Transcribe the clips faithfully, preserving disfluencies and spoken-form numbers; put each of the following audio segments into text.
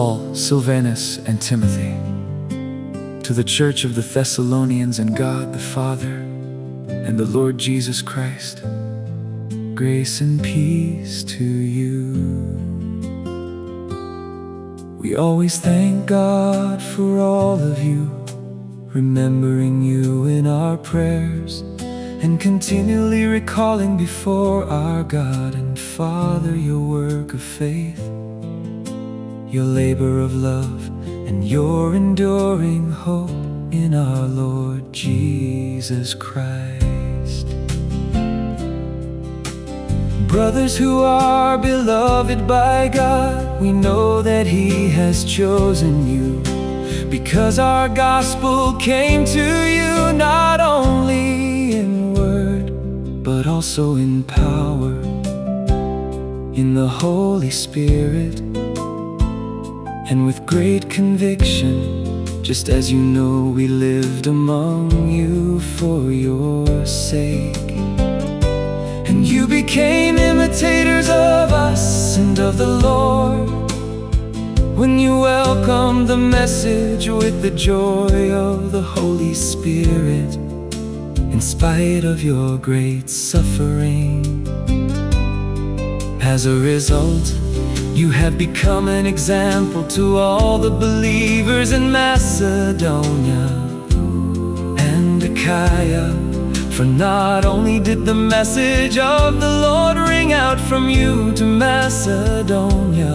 Paul, Silvanus, and Timothy. To the church of the Thessalonians in God the Father and the Lord Jesus Christ, grace and peace to you. We always thank God for all of you, remembering you in our prayers, and continually recalling before our God and Father your work of faith, your labor of love, and your enduring hope in our Lord Jesus Christ. Brothers who are beloved by God, we know that He has chosen you, because our gospel came to you not only in word, but also in power, in the Holy Spirit, and with great conviction, just as you know we lived among you for your sake. And you became imitators of us and of the Lord, when you welcomed the message with the joy of the Holy Spirit, in spite of your great suffering. As a result, you have become an example to all the believers in Macedonia and Achaia. For not only did the message of the Lord ring out from you to Macedonia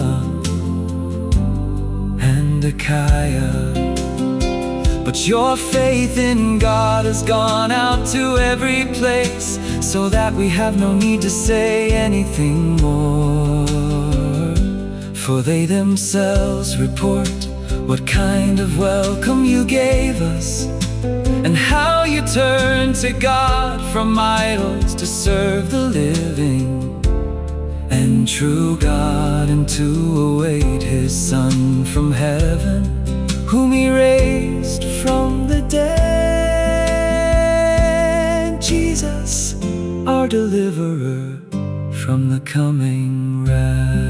and Achaia, but your faith in God has gone out to every place, so that we have no need to say anything more. For they themselves report what kind of welcome you gave us, and how you turned to God from idols to serve the living and true God, and to await His Son from heaven, whom He raised from the dead, Jesus, our deliverer from the coming wrath.